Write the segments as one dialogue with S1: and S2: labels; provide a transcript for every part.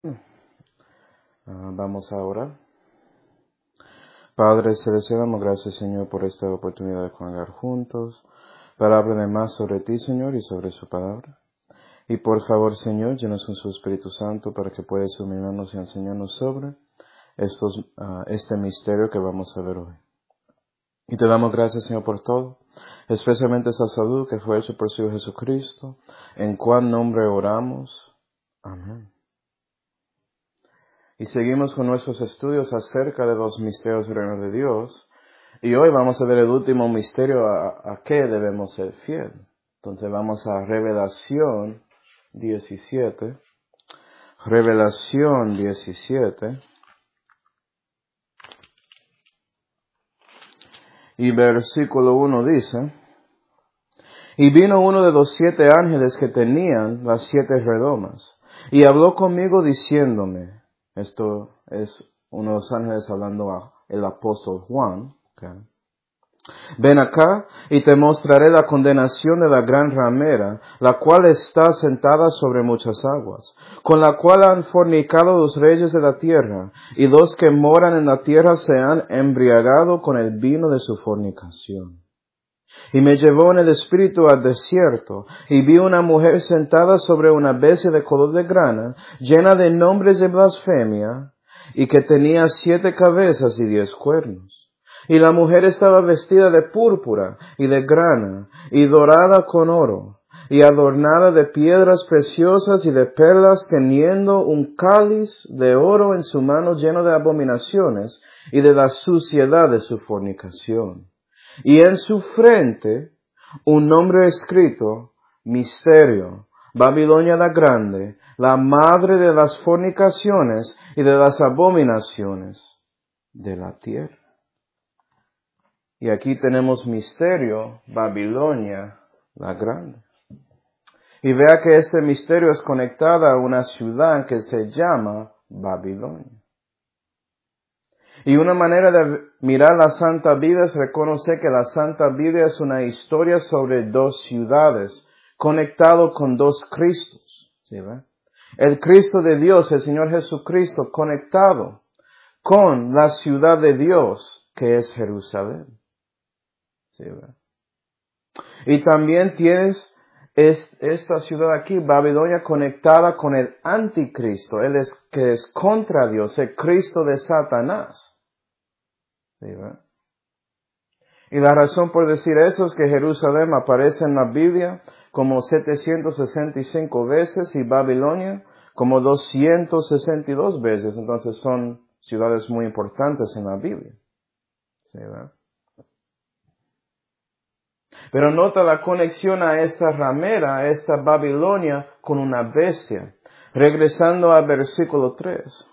S1: Vamos ahora. Padre Celestial, damos gracias, Señor, por esta oportunidad de congregar juntos. Palabra de más sobre ti, Señor, y sobre su palabra. Y por favor, Señor, llenos con su Espíritu Santo para que puedas iluminarnos y enseñarnos sobre este misterio que vamos a ver hoy. Y te damos gracias, Señor, por todo, especialmente esta salud que fue hecha por su Hijo Jesucristo, en cuál nombre oramos. Amén. Y seguimos con nuestros estudios acerca de los misterios del reino de Dios. Y hoy vamos a ver el último misterio a qué debemos ser fiel. Entonces vamos a Revelación 17. Revelación 17. Y versículo 1 dice: Y vino uno de los 7 ángeles que tenían las 7 redomas, y habló conmigo diciéndome, esto es uno de los ángeles hablando al apóstol Juan, okay. Ven acá y te mostraré la condenación de la gran ramera, la cual está sentada sobre muchas aguas, con la cual han fornicado los reyes de la tierra, y los que moran en la tierra se han embriagado con el vino de su fornicación. Y me llevó en el espíritu al desierto, y vi una mujer sentada sobre una bestia de color de grana, llena de nombres de blasfemia, y que tenía 7 cabezas y 10 cuernos. Y la mujer estaba vestida de púrpura y de grana, y dorada con oro, y adornada de piedras preciosas y de perlas, teniendo un cáliz de oro en su mano lleno de abominaciones y de la suciedad de su fornicación. Y en su frente un nombre escrito: Misterio, Babilonia la Grande, la madre de las fornicaciones y de las abominaciones de la tierra. Y aquí tenemos misterio, Babilonia la Grande. Y vea que este misterio es conectado a una ciudad que se llama Babilonia. Y una manera de mirar la Santa Biblia es reconocer que la Santa Biblia es una historia sobre 2 ciudades, conectado con 2 Cristos. ¿Sí, ve? El Cristo de Dios, el Señor Jesucristo, conectado con la ciudad de Dios, que es Jerusalén. ¿Sí, ve? Y también tienes esta ciudad aquí, Babilonia, conectada con el anticristo, que es contra Dios, el Cristo de Satanás. ¿Sí, ve? Y la razón por decir eso es que Jerusalén aparece en la Biblia como 765 veces y Babilonia como 262 veces. Entonces son ciudades muy importantes en la Biblia. ¿Sí, verdad? Pero nota la conexión a esta ramera, a esta Babilonia, con una bestia. Regresando al versículo 3.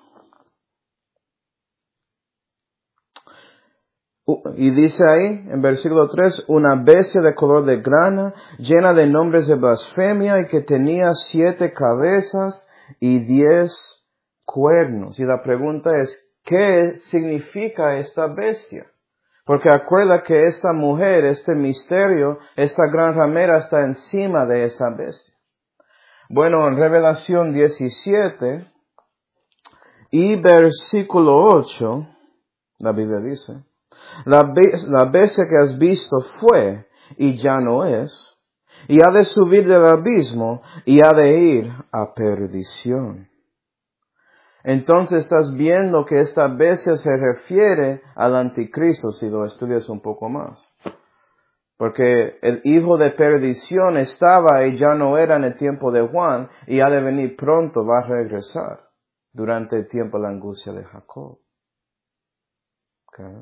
S1: Y dice ahí, en versículo 3, una bestia de color de grana, llena de nombres de blasfemia, y que tenía 7 cabezas y 10 cuernos. Y la pregunta es, ¿qué significa esta bestia? Porque acuerda que esta mujer, este misterio, esta gran ramera está encima de esa bestia. Bueno, en Revelación 17 y versículo 8, la Biblia dice: La bestia que has visto fue y ya no es, y ha de subir del abismo y ha de ir a perdición. Entonces estás viendo que esta bestia se refiere al anticristo si lo estudias un poco más. Porque el hijo de perdición estaba y ya no era en el tiempo de Juan, y ha de venir pronto, va a regresar durante el tiempo de la angustia de Jacob. Okay.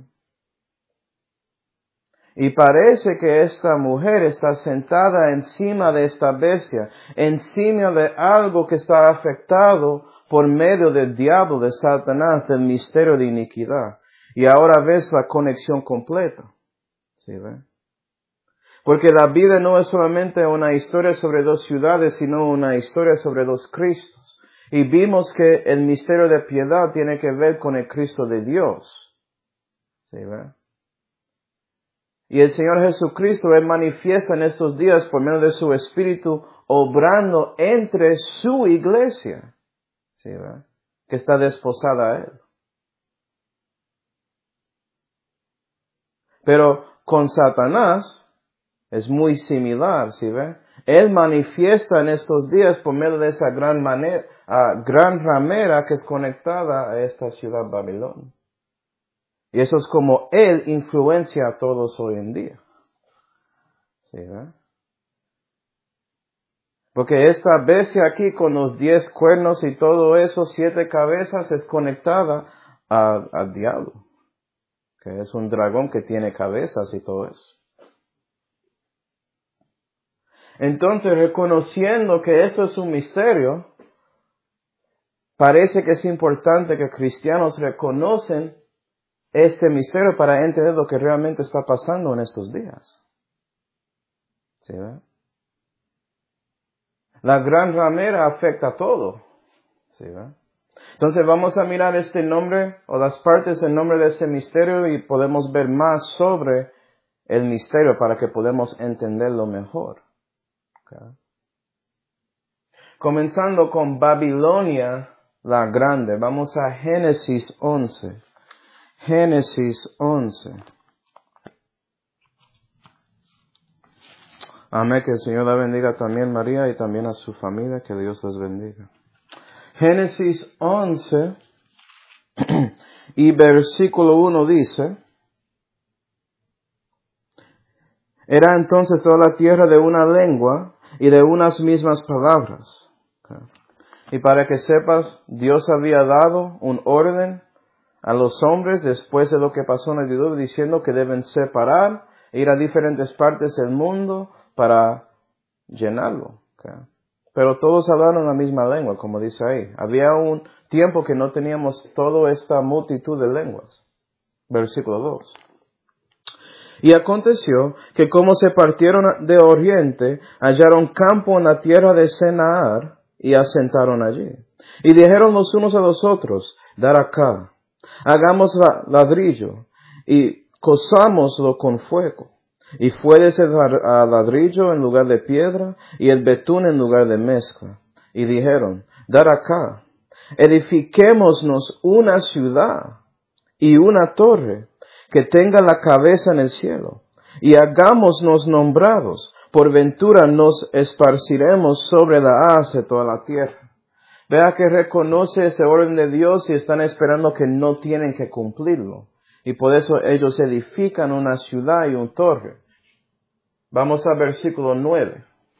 S1: Y parece que esta mujer está sentada encima de esta bestia, encima de algo que está afectado por medio del diablo, de Satanás, del misterio de iniquidad. Y ahora ves la conexión completa. ¿Sí ve? Porque la vida no es solamente una historia sobre 2 ciudades, sino una historia sobre 2 Cristos. Y vimos que el misterio de piedad tiene que ver con el Cristo de Dios. ¿Sí ve? Y el Señor Jesucristo, Él manifiesta en estos días por medio de su Espíritu, obrando entre su iglesia. ¿Sí, verdad? que está desposada a Él. Pero con Satanás es muy similar, ¿sí ve? Él manifiesta en estos días por medio de esa gran ramera que es conectada a esta ciudad Babilonia. Y eso es como Él influencia a todos hoy en día. ¿Sí ve? Porque esta bestia aquí con los 10 cuernos y todo eso, 7 cabezas, es conectada al diablo. Que es un dragón que tiene cabezas y todo eso. Entonces, reconociendo que eso es un misterio, parece que es importante que cristianos reconocen este misterio para entender lo que realmente está pasando en estos días. ¿Sí ve? La gran ramera afecta a todo. ¿Sí ve? Entonces vamos a mirar este nombre o las partes del nombre de este misterio y podemos ver más sobre el misterio para que podamos entenderlo mejor. Okay. Comenzando con Babilonia la Grande. Vamos a Génesis 11. Génesis 11. Amén. Que el Señor la bendiga también, María, y también a su familia. Que Dios les bendiga. Génesis 11 y versículo 1 dice: Era entonces toda la tierra de una lengua y de unas mismas palabras. Okay. Y para que sepas, Dios había dado un orden a los hombres después de lo que pasó en el diluvio, diciendo que deben separar, ir a diferentes partes del mundo para llenarlo. Okay. Pero todos hablaron la misma lengua, como dice ahí. Había un tiempo que no teníamos toda esta multitud de lenguas. Versículo 2. Y aconteció que como se partieron de oriente, hallaron campo en la tierra de Senaar y asentaron allí. Y dijeron los unos a los otros: Dar acá, hagamos ladrillo y cosámoslo con fuego. Y fue ese ladrillo en lugar de piedra y el betún en lugar de mezcla. Y dijeron: Dar acá, edifiquémonos una ciudad y una torre que tenga la cabeza en el cielo, y hagámonos nombrados, por ventura nos esparciremos sobre la haz de toda la tierra. Vea que reconoce ese orden de Dios y están esperando que no tienen que cumplirlo. Y por eso ellos edifican una ciudad y una torre. Vamos al versículo 9.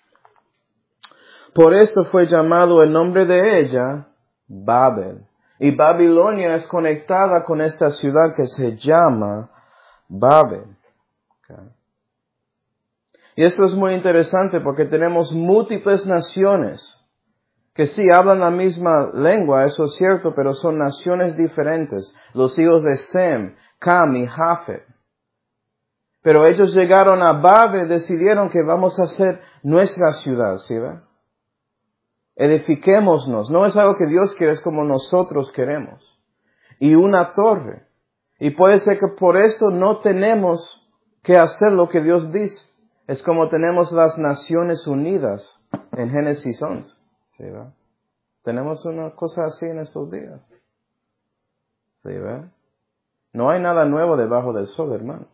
S1: Por esto fue llamado el nombre de ella Babel. Y Babilonia es conectada con esta ciudad que se llama Babel. Okay. Y esto es muy interesante porque tenemos múltiples naciones que sí hablan la misma lengua, eso es cierto, pero son naciones diferentes. Los hijos de Sem, Cam y Jafet. Pero ellos llegaron a Babel, decidieron que vamos a hacer nuestra ciudad, ¿sí ve? Edifiquémonos. No es algo que Dios quiere, es como nosotros queremos. Y una torre. Y puede ser que por esto no tenemos que hacer lo que Dios dice. Es como tenemos las Naciones Unidas en Génesis 11. ¿Sí ve? Tenemos una cosa así en estos días. ¿Sí ve? No hay nada nuevo debajo del sol, hermanos.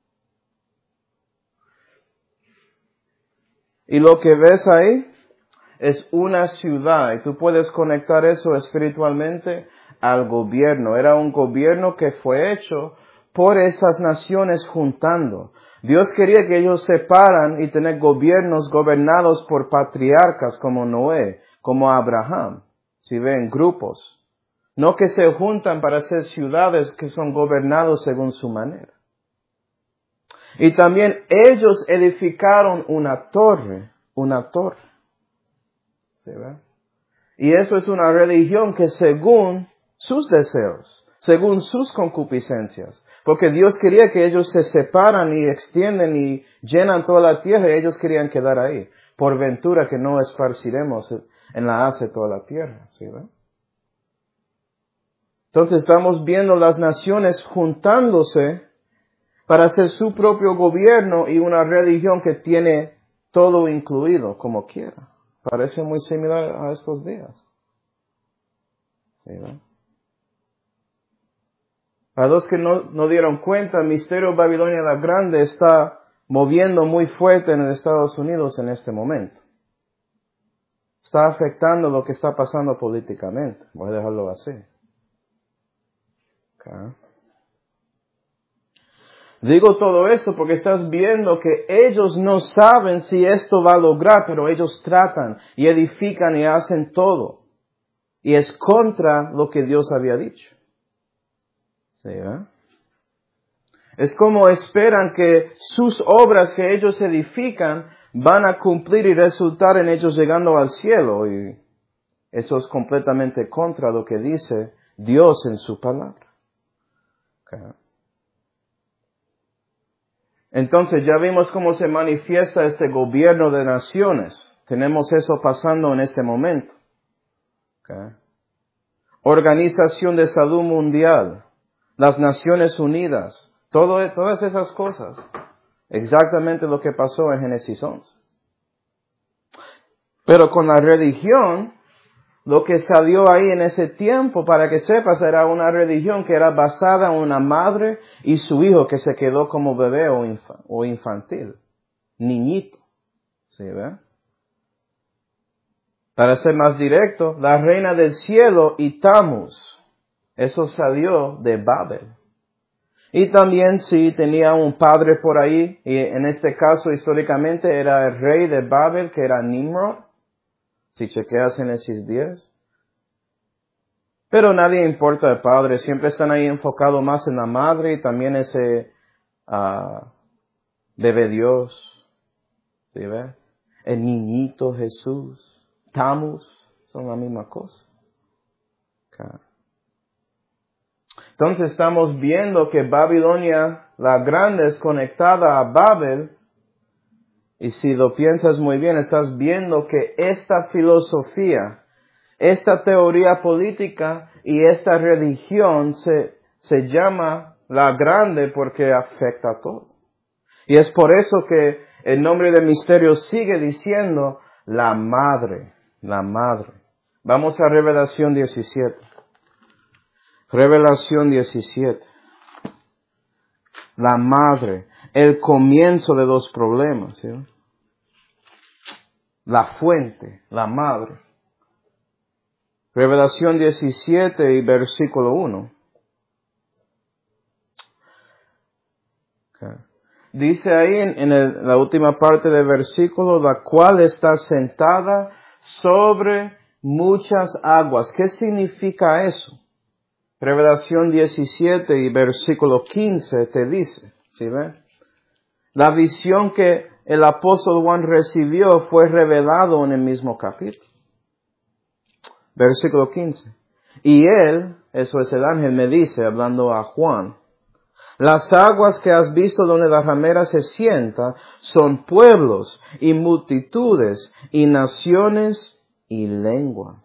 S1: Y lo que ves ahí es una ciudad, y tú puedes conectar eso espiritualmente al gobierno. Era un gobierno que fue hecho por esas naciones juntando. Dios quería que ellos se paran y tener gobiernos gobernados por patriarcas como Noé, como Abraham, si ven grupos. No que se juntan para hacer ciudades que son gobernados según su manera. Y también ellos edificaron una torre. ¿Sí ve? Y eso es una religión que según sus deseos, según sus concupiscencias, porque Dios quería que ellos se separan y extienden y llenan toda la tierra y ellos querían quedar ahí. Por ventura que no esparciremos en la haz de toda la tierra. ¿Sí ve? Entonces estamos viendo las naciones juntándose para hacer su propio gobierno y una religión que tiene todo incluido como quiera. Parece muy similar a estos días. ¿Sí, ¿verdad? Para los que no dieron cuenta, el misterio Babilonia la Grande está moviendo muy fuerte en Estados Unidos en este momento. Está afectando lo que está pasando políticamente. Voy a dejarlo así. Okay. Digo todo eso porque estás viendo que ellos no saben si esto va a lograr, pero ellos tratan y edifican y hacen todo. Y es contra lo que Dios había dicho. ¿Sí, ¿verdad? Es como esperan que sus obras que ellos edifican van a cumplir y resultar en ellos llegando al cielo. Y eso es completamente contra lo que dice Dios en su palabra. Okay. Entonces ya vimos cómo se manifiesta este gobierno de naciones. Tenemos eso pasando en este momento. Okay. Organización de Salud Mundial, las Naciones Unidas, todas esas cosas. Exactamente lo que pasó en Génesis 11. Pero con la religión, lo que salió ahí en ese tiempo, para que sepas, era una religión que era basada en una madre y su hijo que se quedó como bebé o infantil, niñito. ¿Sí, ve? Para ser más directo, la reina del cielo y Tammuz, eso salió de Babel. Y también sí tenía un padre por ahí, y en este caso históricamente era el rey de Babel, que era Nimrod, si chequeas Génesis 10. Pero nadie importa el padre, siempre están ahí enfocados más en la madre y también ese bebé Dios, ¿sí ve? El niñito Jesús, Tammuz, son la misma cosa. Okay. Entonces estamos viendo que Babilonia la Grande es conectada a Babel. Y si lo piensas muy bien, estás viendo que esta filosofía, esta teoría política y esta religión se llama la Grande porque afecta a todo. Y es por eso que el nombre del misterio sigue diciendo la Madre, la Madre. Vamos a Revelación 17. Revelación 17. La Madre, el comienzo de los problemas, ¿sí? La fuente, la Madre. Revelación 17 y versículo 1. Okay. Dice ahí en la última parte del versículo, la cual está sentada sobre muchas aguas. ¿Qué significa eso? Revelación 17 y versículo 15 te dice, ¿sí ves? La visión que el apóstol Juan recibió fue revelado en el mismo capítulo. Versículo 15. Y él, eso es el ángel, me dice, hablando a Juan, las aguas que has visto donde la ramera se sienta son pueblos y multitudes y naciones y lenguas.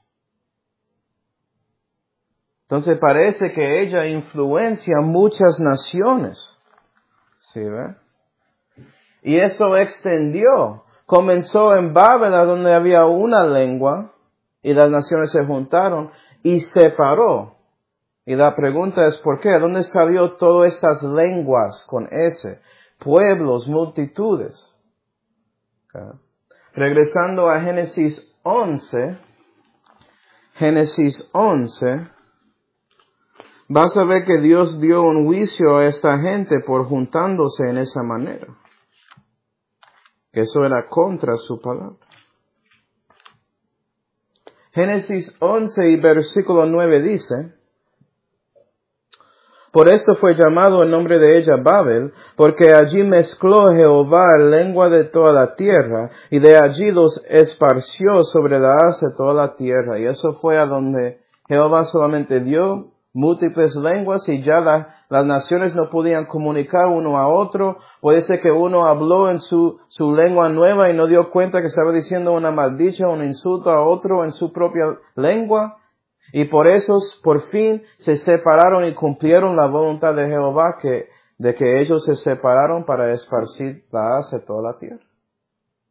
S1: Entonces parece que ella influencia muchas naciones. ¿Sí ve? Y eso extendió. Comenzó en Babel, donde había una lengua, y las naciones se juntaron y separó. Y la pregunta es, ¿por qué? ¿Dónde salió todas estas lenguas con S? Pueblos, multitudes. Okay. Regresando a Génesis 11, vas a ver que Dios dio un juicio a esta gente por juntándose en esa manera. Que eso era contra su palabra. Génesis 11 y versículo 9 dice, por esto fue llamado el nombre de ella Babel, porque allí mezcló Jehová la lengua de toda la tierra, y de allí los esparció sobre la haz de toda la tierra. Y eso fue a donde Jehová solamente dio múltiples lenguas y ya las naciones no podían comunicar uno a otro. Puede ser que uno habló en su lengua nueva y no dio cuenta que estaba diciendo una maldicha, un insulto a otro en su propia lengua. Y por eso, por fin, se separaron y cumplieron la voluntad de Jehová de que ellos se separaron para esparcir la haz de toda la tierra.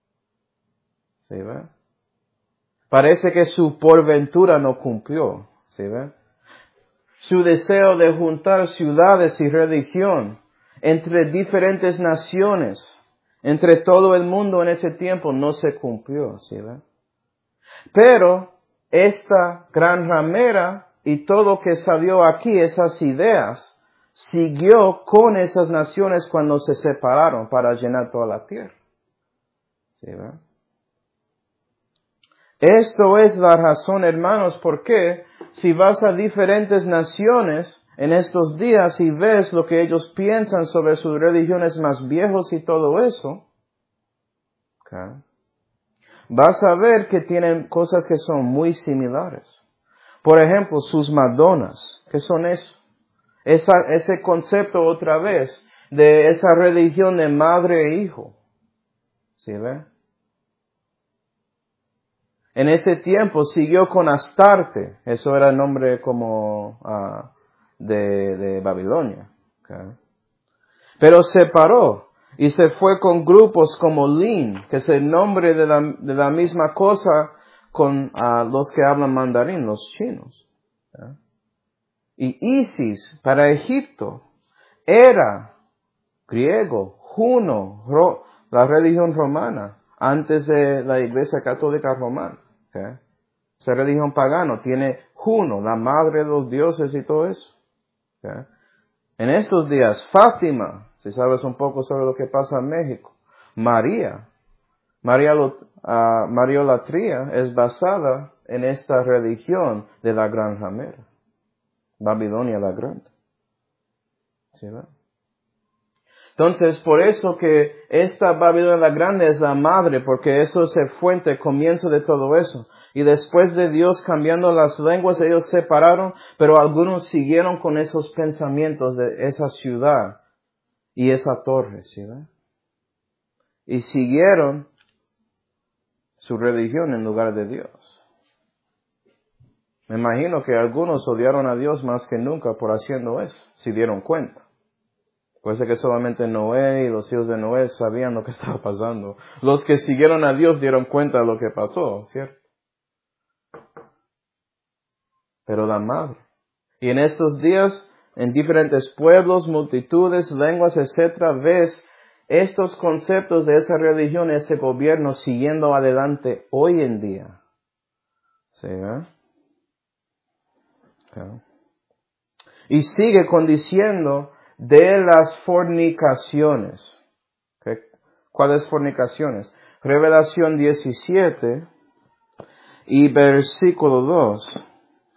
S1: ¿Sí ve? Parece que su porventura no cumplió. ¿Sí ve? Su deseo de juntar ciudades y religión entre diferentes naciones, entre todo el mundo en ese tiempo, no se cumplió. ¿Sí ve? Pero esta gran ramera y todo lo que salió aquí, esas ideas, siguió con esas naciones cuando se separaron para llenar toda la tierra. ¿Sí, verdad? Esto es la razón, hermanos, porque si vas a diferentes naciones en estos días y ves lo que ellos piensan sobre sus religiones más viejos y todo eso, ¿okay?, vas a ver que tienen cosas que son muy similares. Por ejemplo, sus Madonas. ¿Qué son eso? Ese concepto otra vez de esa religión de madre e hijo. ¿Sí ve? En ese tiempo siguió con Astarte. Eso era el nombre como de Babilonia. ¿Okay? Pero se paró y se fue con grupos como Lin, que es el nombre de la misma cosa con los que hablan mandarín, los chinos. ¿Okay? Y Isis para Egipto era griego, Juno, la religión romana, antes de la Iglesia Católica Romana. ¿Okay? Esa religión pagana tiene Juno, la madre de los dioses y todo eso. ¿Okay? En estos días, Fátima, si sabes un poco sobre lo que pasa en México, Mariolatría es basada en esta religión de la gran ramera, Babilonia la Grande. ¿Sí, verdad? Entonces, por eso que esta Babilonia la Grande es la madre, porque eso es el fuente, comienzo de todo eso. Y después de Dios cambiando las lenguas, ellos se separaron, pero algunos siguieron con esos pensamientos de esa ciudad y esa torre, ¿sí? ¿Verdad? Y siguieron su religión en lugar de Dios. Me imagino que algunos odiaron a Dios más que nunca por haciendo eso, si dieron cuenta. Puede ser que solamente Noé y los hijos de Noé sabían lo que estaba pasando. Los que siguieron a Dios dieron cuenta de lo que pasó, ¿cierto? Pero la madre. Y en estos días, en diferentes pueblos, multitudes, lenguas, etcétera, ves estos conceptos de esa religión, ese gobierno siguiendo adelante hoy en día. ¿Sí, eh? Okay. Y sigue condiciendo de las fornicaciones. ¿Okay? ¿Cuáles fornicaciones? Revelación 17 y versículo 2.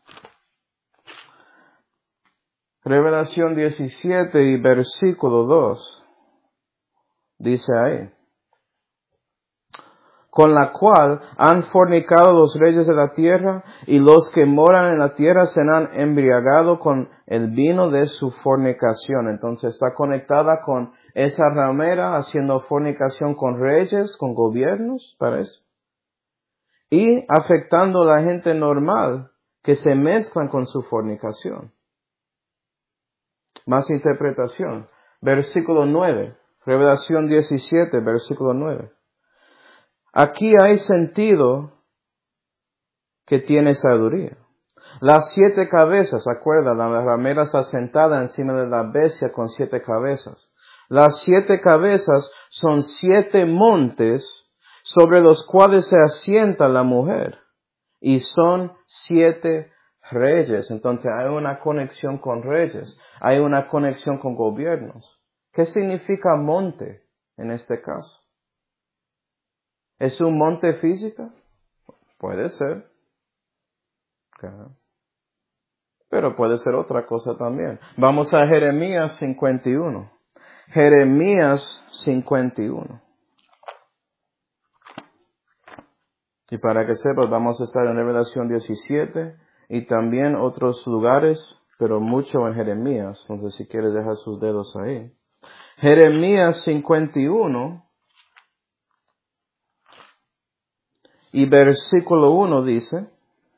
S1: Revelación 17 y versículo 2. Dice ahí: con la cual han fornicado los reyes de la tierra, y los que moran en la tierra se han embriagado con el vino de su fornicación. Entonces está conectada con esa ramera haciendo fornicación con reyes, con gobiernos, parece. Y afectando a la gente normal que se mezclan con su fornicación. Más interpretación. Versículo 9. Revelación 17, versículo 9. Aquí hay sentido que tiene sabiduría. Las 7 cabezas, acuerda, la ramera está sentada encima de la bestia con 7 cabezas. Las 7 cabezas son 7 montes sobre los cuales se asienta la mujer. Y son 7 reyes. Entonces hay una conexión con reyes. Hay una conexión con gobiernos. ¿Qué significa monte en este caso? ¿Es un monte físico? Puede ser. Okay. Pero puede ser otra cosa también. Vamos a Jeremías 51. Jeremías 51. Y para que sepas, vamos a estar en Revelación 17 y también otros lugares, pero mucho en Jeremías. Entonces, si quieres dejar sus dedos ahí. Jeremías 51 y versículo 1 dice: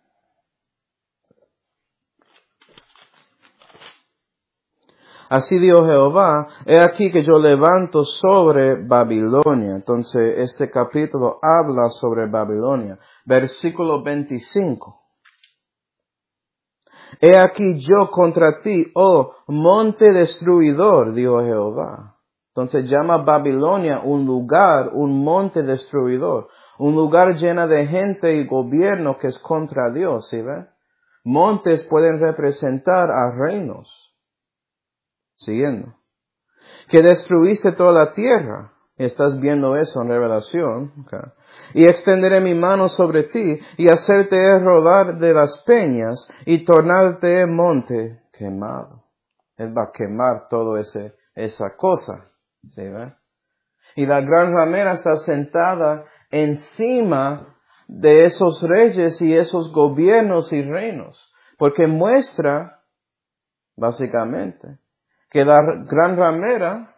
S1: así dijo Jehová, he aquí que yo levanto sobre Babilonia. Entonces, este capítulo habla sobre Babilonia. Versículo 25. He aquí yo contra ti, oh monte destruidor, dijo Jehová. Entonces llama Babilonia un lugar, un monte destruidor, un lugar lleno de gente y gobierno que es contra Dios, ¿sí ve? Montes pueden representar a reinos. Siguiendo. Que destruiste toda la tierra. Estás viendo eso en Revelación. Okay. Y extenderé mi mano sobre ti y hacerte rodar de las peñas y tornarte monte quemado. Él va a quemar todo esa cosa. ¿Sí, ve? Y la gran ramera está sentada encima de esos reyes y esos gobiernos y reinos. Porque muestra, básicamente, que la gran ramera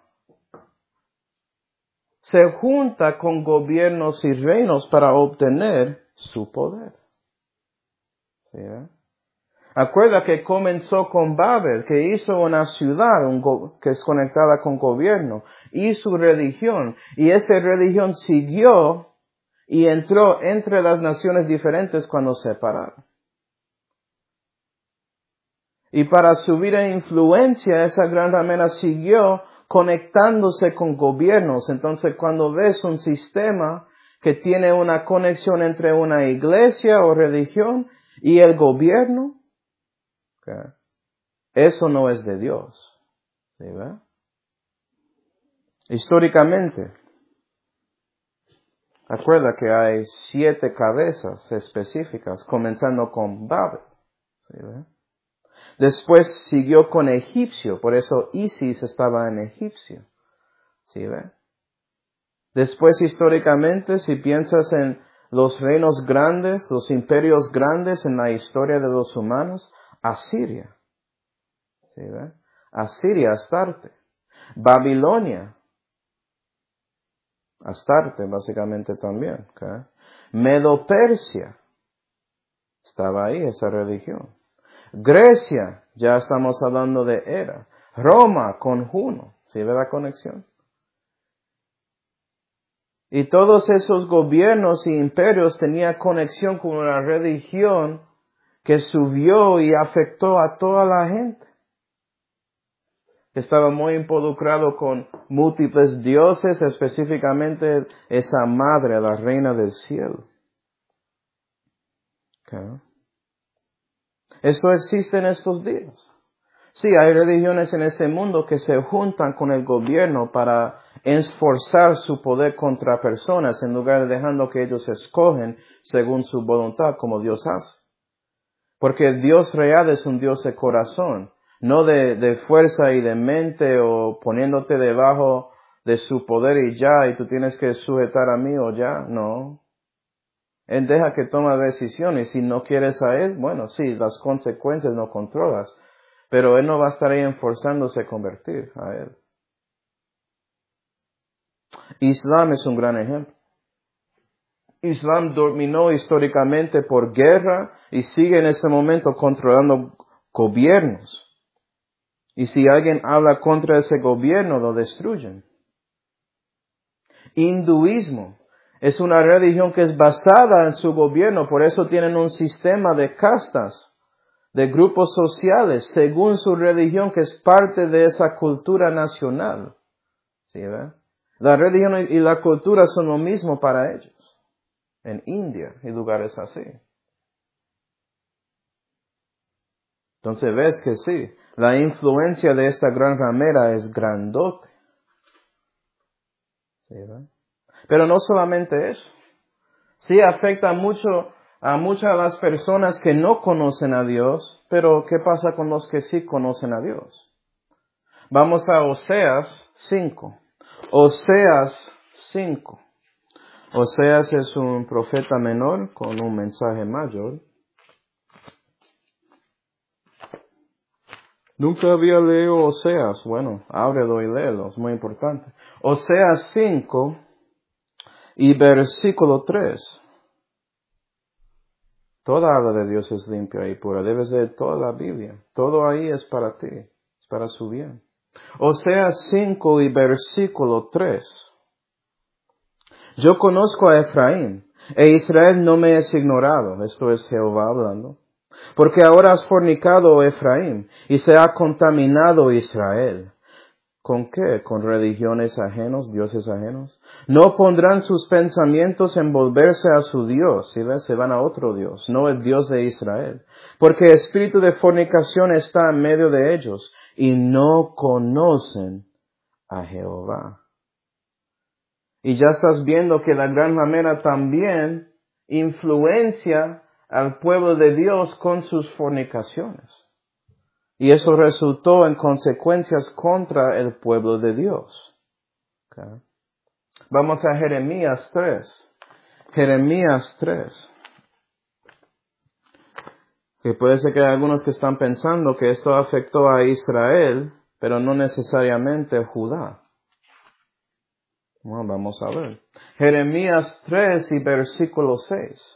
S1: se junta con gobiernos y reinos para obtener su poder. ¿Sí, Acuerda que comenzó con Babel, que hizo una ciudad que es conectada con gobierno y su religión. Y esa religión siguió y entró entre las naciones diferentes cuando se separaron. Y para subir en influencia, esa gran ramera siguió conectándose con gobiernos. Entonces, cuando ves un sistema que tiene una conexión entre una iglesia o religión y el gobierno, okay, eso no es de Dios. ¿Sí, ve? Históricamente, acuerda que hay 7 cabezas específicas, comenzando con Babel. ¿Sí, ve? Después siguió con egipcio, por eso Isis estaba en egipcio. ¿Sí, ve? Después, históricamente, si piensas en los reinos grandes, los imperios grandes en la historia de los humanos, Asiria. ¿Sí, ve? Asiria, Astarte. Babilonia, Astarte, básicamente también. ¿Okay? Medo-Persia, estaba ahí esa religión. Grecia, ya estamos hablando de Hera. Roma con Juno, ¿sí ve la conexión? Y todos esos gobiernos y imperios tenían conexión con una religión que subió y afectó a toda la gente. Estaba muy involucrado con múltiples dioses, específicamente esa madre, la reina del cielo. Okay. Eso existe en estos días. Sí, hay religiones en este mundo que se juntan con el gobierno para esforzar su poder contra personas en lugar de dejando que ellos escogen según su voluntad como Dios hace. Porque el Dios real es un Dios de corazón, no de fuerza y de mente o poniéndote debajo de su poder y ya, y tú tienes que sujetar a mí o ya, no. Él deja que tome decisiones. Si no quieres a Él, bueno, sí, las consecuencias no controlas. Pero Él no va a estar ahí esforzándose a convertir a Él. Islam es un gran ejemplo. Islam dominó históricamente por guerra y sigue en este momento controlando gobiernos. Y si alguien habla contra ese gobierno, lo destruyen. Hinduismo es una religión que es basada en su gobierno, por eso tienen un sistema de castas, de grupos sociales, según su religión, que es parte de esa cultura nacional. ¿Sí, ve? La religión y la cultura son lo mismo para ellos, en India y lugares así. Entonces ves que sí, la influencia de esta gran ramera es grandote. ¿Sí, ve? Pero no solamente eso. Sí afecta mucho a muchas de las personas que no conocen a Dios, pero ¿qué pasa con los que sí conocen a Dios? Vamos a Oseas 5. Oseas 5. Oseas es un profeta menor con un mensaje mayor. Nunca había leído Oseas. Bueno, ábrelo y léelo, es muy importante. Oseas 5 y versículo 3. Toda habla de Dios es limpia y pura. Debes leer toda la Biblia. Todo ahí es para ti, es para su bien. Oseas 5 y versículo 3. Yo conozco a Efraín, e Israel no me es ignorado. Esto es Jehová hablando. Porque ahora has fornicado, oh Efraín, y se ha contaminado Israel. ¿Con qué? ¿Con religiones ajenos, dioses ajenos? No pondrán sus pensamientos en volverse a su Dios, ¿sí ves? Se van a otro Dios, no el Dios de Israel. Porque espíritu de fornicación está en medio de ellos, y no conocen a Jehová. Y ya estás viendo que la gran ramera también influencia al pueblo de Dios con sus fornicaciones. Y eso resultó en consecuencias contra el pueblo de Dios. Okay. Vamos a Jeremías 3. Jeremías 3. Que puede ser que hay algunos que están pensando que esto afectó a Israel, pero no necesariamente a Judá. Bueno, vamos a ver. Jeremías 3 y versículo 6.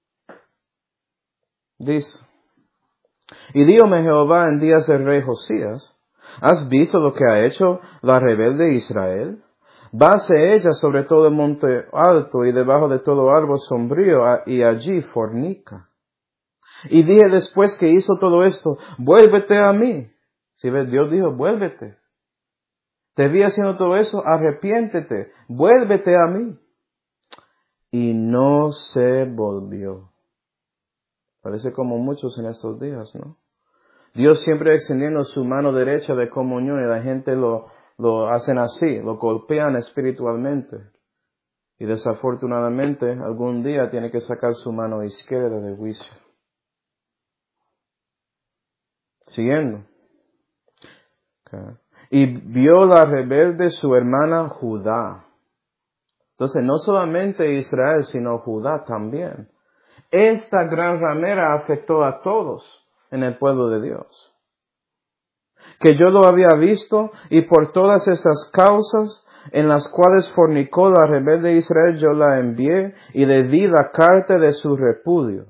S1: Dice: Y díjome Jehová en días del rey Josías: ¿Has visto lo que ha hecho la rebelde Israel? Váse ella sobre todo el monte alto y debajo de todo árbol sombrío, y allí fornica. Y dije después que hizo todo esto: vuélvete a mí. Si ves, Dios dijo: vuélvete. Te vi haciendo todo eso, arrepiéntete, vuélvete a mí. Y no se volvió. Parece como muchos en estos días, ¿no? Dios siempre extendiendo su mano derecha de comunión y la gente lo hacen así, lo golpean espiritualmente. Y desafortunadamente algún día tiene que sacar su mano izquierda de juicio. Siguiendo. Okay. Y vio la rebelde su hermana Judá. Entonces no solamente Israel, sino Judá también. Esta gran ramera afectó a todos en el pueblo de Dios. Que yo lo había visto, y por todas estas causas en las cuales fornicó la rebelde Israel, yo la envié y le di la carta de su repudio.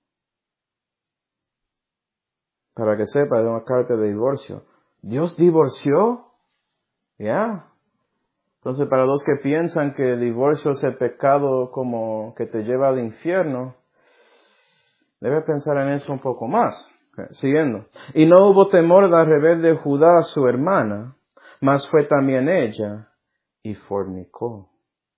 S1: Para que sepa, es una carta de divorcio. ¿Dios divorció? Ya. Entonces, para los que piensan que el divorcio es el pecado como que te lleva al infierno, debe pensar en eso un poco más. Okay, siguiendo. Y no hubo temor de la rebelde Judá, su hermana, mas fue también ella y fornicó.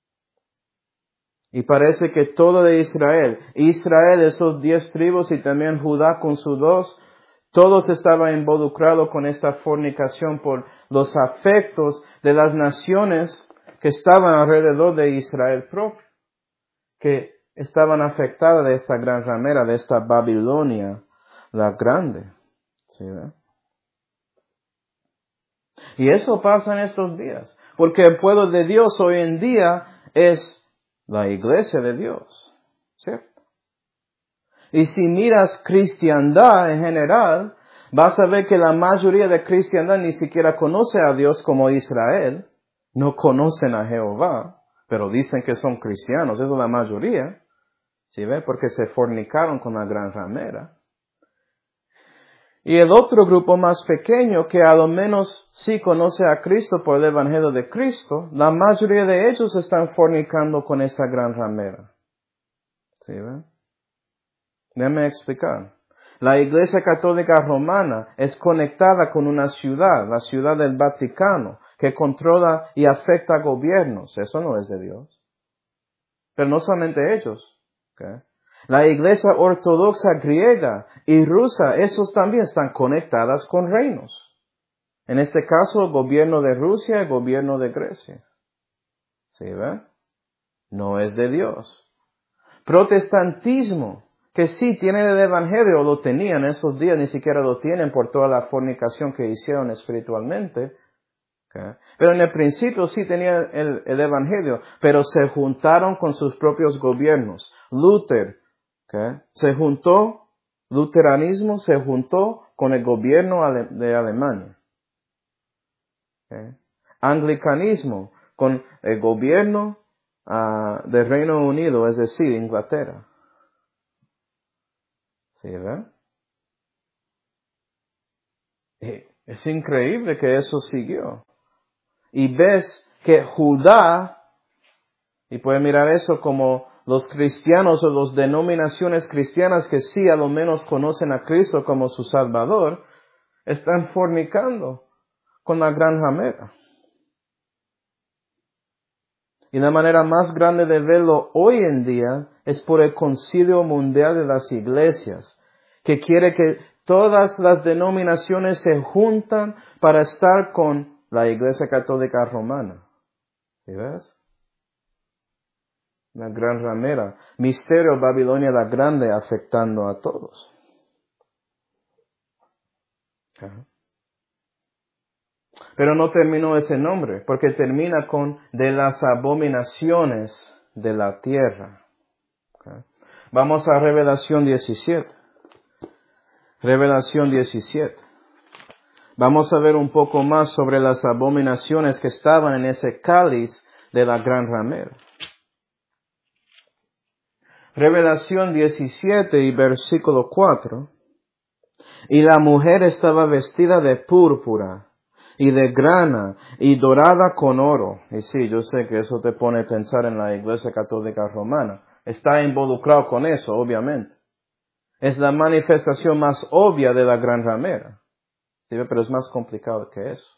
S1: Y parece que todo de Israel, esos 10 tribus y también Judá con sus 2, todos estaban involucrados con esta fornicación por los afectos de las naciones que estaban alrededor de Israel propio, que estaban afectadas de esta gran ramera, de esta Babilonia, la grande. ¿Sí, ve? Y eso pasa en estos días, porque el pueblo de Dios hoy en día es la iglesia de Dios, ¿cierto? Y si miras cristiandad en general, vas a ver que la mayoría de cristiandad ni siquiera conoce a Dios como Israel, no conocen a Jehová, pero dicen que son cristianos, eso es la mayoría, ¿sí ve? Porque se fornicaron con la gran ramera. Y el otro grupo más pequeño, que a lo menos sí conoce a Cristo por el Evangelio de Cristo, la mayoría de ellos están fornicando con esta gran ramera. ¿Sí ve? Déjame explicar. La Iglesia Católica Romana es conectada con una ciudad, la ciudad del Vaticano, que controla y afecta a gobiernos. Eso no es de Dios. Pero no solamente ellos. ¿Okay? La Iglesia Ortodoxa griega y rusa, esos también están conectadas con reinos. En este caso, el gobierno de Rusia y el gobierno de Grecia. ¿Sí ve? No es de Dios. Protestantismo, que sí tienen el Evangelio, lo tenían en esos días, ni siquiera lo tienen por toda la fornicación que hicieron espiritualmente. ¿Okay? Pero en el principio sí tenían el Evangelio, pero se juntaron con sus propios gobiernos. Lutero, ¿okay? Luteranismo se juntó con el gobierno de Alemania. ¿Okay? Anglicanismo con el gobierno del Reino Unido, es decir, Inglaterra. ¿Sí, verdad? Es increíble que eso siguió. Y ves que Judá, y puedes mirar eso como los cristianos o las denominaciones cristianas que sí a lo menos conocen a Cristo como su Salvador, están fornicando con la gran ramera. Y la manera más grande de verlo hoy en día es por el Concilio Mundial de las Iglesias, que quiere que todas las denominaciones se juntan para estar con la Iglesia Católica Romana. ¿Sí ves? La gran ramera. Misterio Babilonia la Grande afectando a todos. Ajá. Pero no terminó ese nombre, porque termina con de las abominaciones de la tierra. Okay. Vamos a Revelación 17. Revelación 17. Vamos a ver un poco más sobre las abominaciones que estaban en ese cáliz de la gran ramera. Revelación 17 y versículo 4. Y la mujer estaba vestida de púrpura y de grana y dorada con oro. Y sí, yo sé que eso te pone a pensar en la Iglesia Católica Romana. Está involucrado con eso, obviamente. Es la manifestación más obvia de la gran ramera. ¿Sí? Pero es más complicado que eso.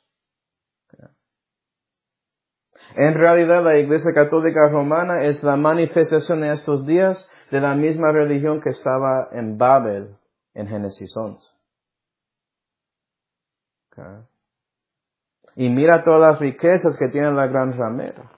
S1: En realidad, la Iglesia Católica Romana es la manifestación en estos días de la misma religión que estaba en Babel en Génesis 11. Okay. Y mira todas las riquezas que tiene la gran ramera.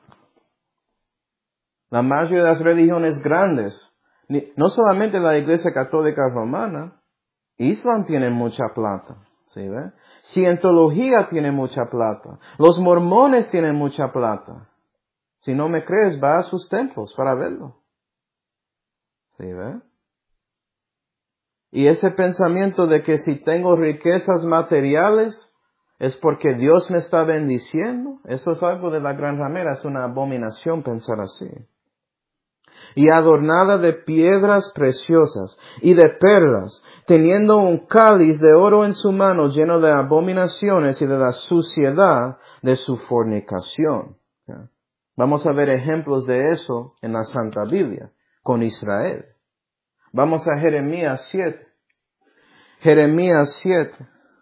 S1: La mayoría de las religiones grandes, no solamente la Iglesia Católica Romana, Islam tiene mucha plata, ¿sí ve? Cientología tiene mucha plata. Los mormones tienen mucha plata. Si no me crees, va a sus templos para verlo. ¿Sí ve? Y ese pensamiento de que si tengo riquezas materiales, es porque Dios me está bendiciendo. Eso es algo de la gran ramera, es una abominación pensar así. Y adornada de piedras preciosas y de perlas, teniendo un cáliz de oro en su mano lleno de abominaciones y de la suciedad de su fornicación. Vamos a ver ejemplos de eso en la Santa Biblia, con Israel. Vamos a Jeremías 7. Jeremías 7.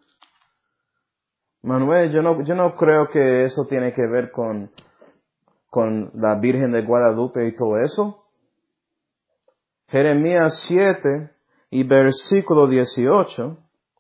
S1: Manuel, yo no creo que eso tiene que ver con la Virgen de Guadalupe y todo eso. Jeremías 7 y versículo 18.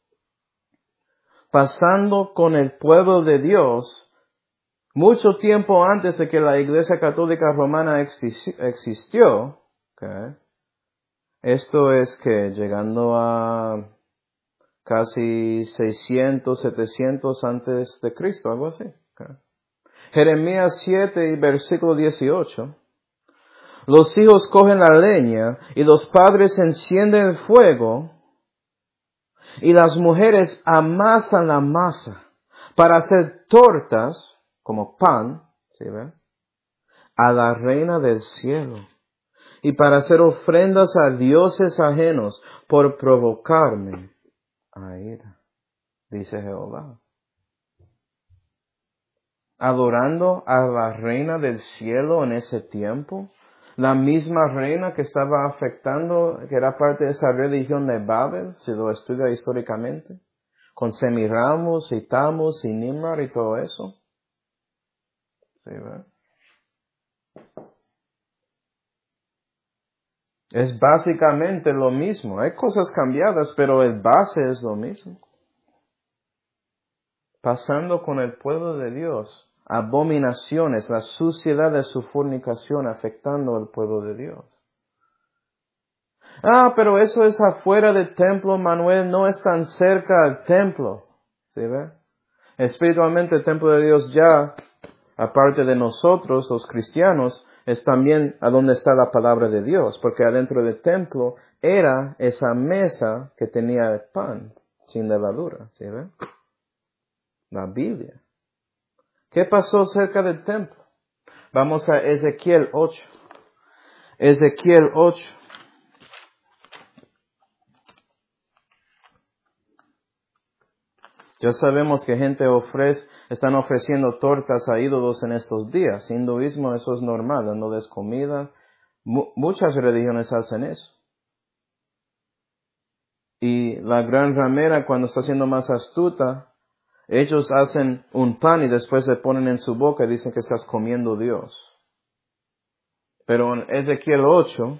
S1: Pasando con el pueblo de Dios, mucho tiempo antes de que la Iglesia Católica Romana existió, okay, esto es que llegando a casi 600, 700 antes de Cristo, algo así. Okay. Jeremías 7 y versículo 18. Los hijos cogen la leña y los padres encienden el fuego y las mujeres amasan la masa para hacer tortas como pan, ¿sí ven? A la reina del cielo y para hacer ofrendas a dioses ajenos por provocarme a ira, dice Jehová. Adorando a la reina del cielo en ese tiempo, la misma reina que estaba afectando, que era parte de esa religión de Babel, si lo estudia históricamente, con Semiramis y Tammuz y Nimrod y todo eso. ¿Sí, verdad? Es básicamente lo mismo. Hay cosas cambiadas, pero el base es lo mismo. Pasando con el pueblo de Dios, abominaciones, la suciedad de su fornicación afectando al pueblo de Dios. Ah, pero eso es afuera del templo, Manuel, no es tan cerca al templo. ¿Sí ve? Espiritualmente el templo de Dios ya, aparte de nosotros, los cristianos, es también a donde está la palabra de Dios, porque adentro del templo era esa mesa que tenía el pan sin levadura, ¿sí ve? La Biblia. ¿Qué pasó cerca del templo? Vamos a Ezequiel 8. Ezequiel 8. Ya sabemos que gente están ofreciendo tortas a ídolos en estos días. Hinduismo, eso es normal, dándoles comida Muchas religiones hacen eso. Y la gran ramera, cuando está siendo más astuta, ellos hacen un pan y después le ponen en su boca y dicen que estás comiendo Dios. Pero en Ezequiel 8,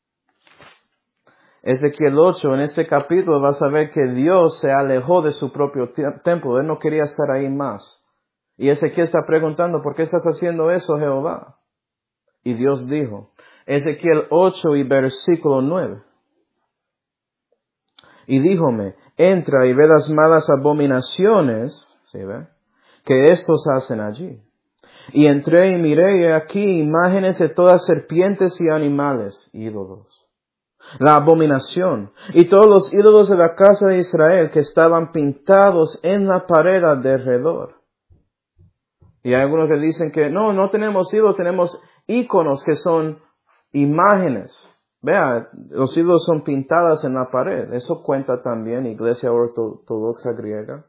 S1: en este capítulo vas a ver que Dios se alejó de su propio templo. Él no quería estar ahí más. Y Ezequiel está preguntando, ¿por qué estás haciendo eso, Jehová? Y Dios dijo, Ezequiel 8 y versículo 9. Y díjome, entra y ve las malas abominaciones, ¿sí ve?, que estos hacen allí. Y entré y miré y aquí imágenes de todas serpientes y animales, ídolos. La abominación y todos los ídolos de la casa de Israel que estaban pintados en la pared alrededor. Y hay algunos que dicen que no tenemos ídolos, tenemos íconos que son imágenes. Vea, los ídolos son pintadas en la pared. Eso cuenta también Iglesia Ortodoxa Griega.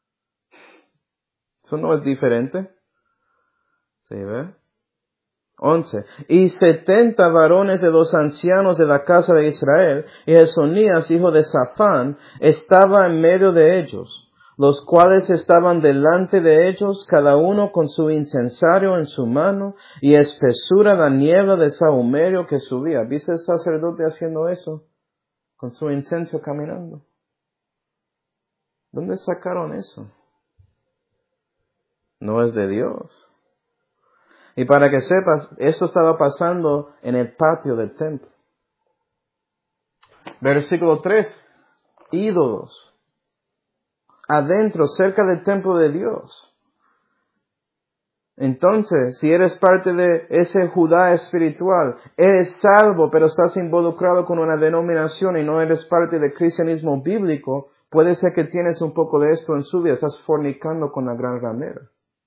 S1: Eso no es diferente. ¿Sí ve? 11. Y 70 varones de los ancianos de la casa de Israel, y Jesonías, hijo de Safán, estaba en medio de ellos, los cuales estaban delante de ellos, cada uno con su incensario en su mano, y espesura la niebla de sahumerio que subía. ¿Viste el sacerdote haciendo eso? Con su incienso caminando. ¿Dónde sacaron eso? No es de Dios. Y para que sepas, esto estaba pasando en el patio del templo. Versículo 3. Ídolos. Adentro, cerca del templo de Dios. Entonces, si eres parte de ese Judá espiritual, eres salvo, pero estás involucrado con una denominación y no eres parte del cristianismo bíblico, puede ser que tienes un poco de esto en su vida. Estás fornicando con la gran ramera.